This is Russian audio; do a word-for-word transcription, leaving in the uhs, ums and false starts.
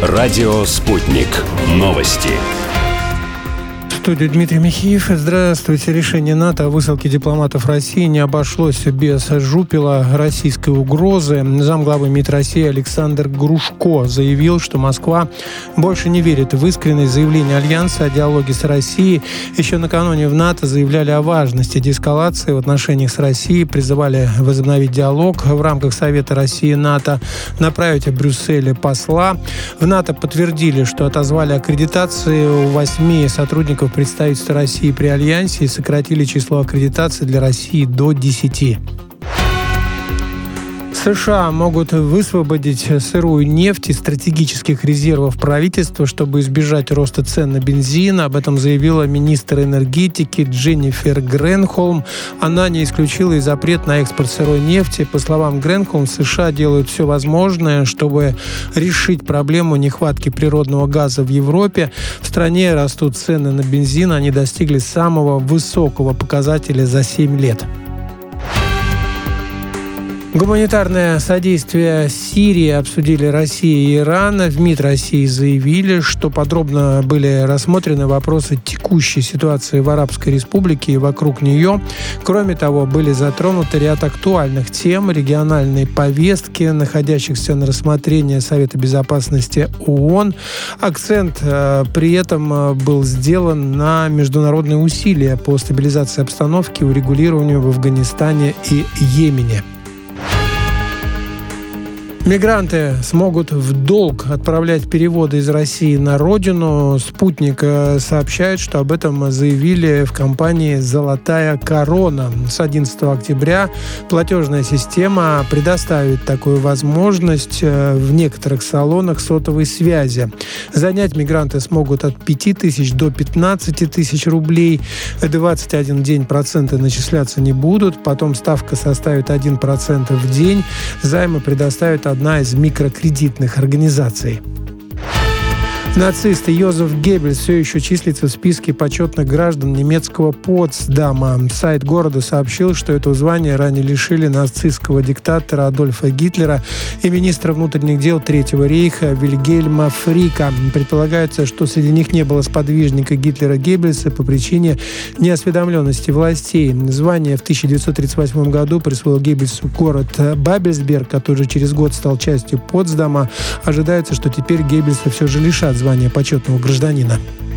Радио «Спутник». Новости. В студии Дмитрий Михеев. Здравствуйте. Решение НАТО о высылке дипломатов России не обошлось без жупела российской угрозы. Замглавы МИД России Александр Грушко заявил, что Москва больше не верит в искренность заявления Альянса о диалоге с Россией. Еще накануне в НАТО заявляли о важности деэскалации в отношениях с Россией, призывали возобновить диалог в рамках Совета России и НАТО, направить в Брюсселе посла. В НАТО подтвердили, что отозвали аккредитации у восьми сотрудников представительства России при Альянсе и сократили число аккредитаций для России до десяти. США могут высвободить сырую нефть из стратегических резервов правительства, чтобы избежать роста цен на бензин. Об этом заявила министр энергетики Дженнифер Гренхолм. Она не исключила и запрет на экспорт сырой нефти. По словам Гренхолм, США делают все возможное, чтобы решить проблему нехватки природного газа в Европе. В стране растут цены на бензин. Они достигли самого высокого показателя за семь лет. Гуманитарное содействие Сирии обсудили Россия и Иран. В МИД России заявили, что подробно были рассмотрены вопросы текущей ситуации в Арабской Республике и вокруг нее. Кроме того, были затронуты ряд актуальных тем региональной повестки, находящихся на рассмотрении Совета Безопасности ООН. Акцент э, при этом был сделан на международные усилия по стабилизации обстановки и урегулированию в Афганистане и Йемене. Мигранты смогут в долг отправлять переводы из России на родину. «Спутник» сообщает, что об этом заявили в компании «Золотая корона». С одиннадцатого октября платежная система предоставит такую возможность в некоторых салонах сотовой связи. Занять мигранты смогут от пяти тысяч до пятнадцати тысяч рублей. двадцать один день проценты начисляться не будут. Потом ставка составит один процент в день. Займы предоставят одна из микрокредитных организаций. Нацист Йозеф Геббельс все еще числится в списке почетных граждан немецкого Потсдама. Сайт города сообщил, что этого звания ранее лишили нацистского диктатора Адольфа Гитлера и министра внутренних дел Третьего рейха Вильгельма Фрика. Предполагается, что среди них не было сподвижника Гитлера Геббельса по причине неосведомленности властей. Звание в тысяча девятьсот тридцать восьмом году присвоил Геббельсу город Бабельсберг, который через год стал частью Потсдама. Ожидается, что теперь Геббельса все же лишат звания почетного гражданина.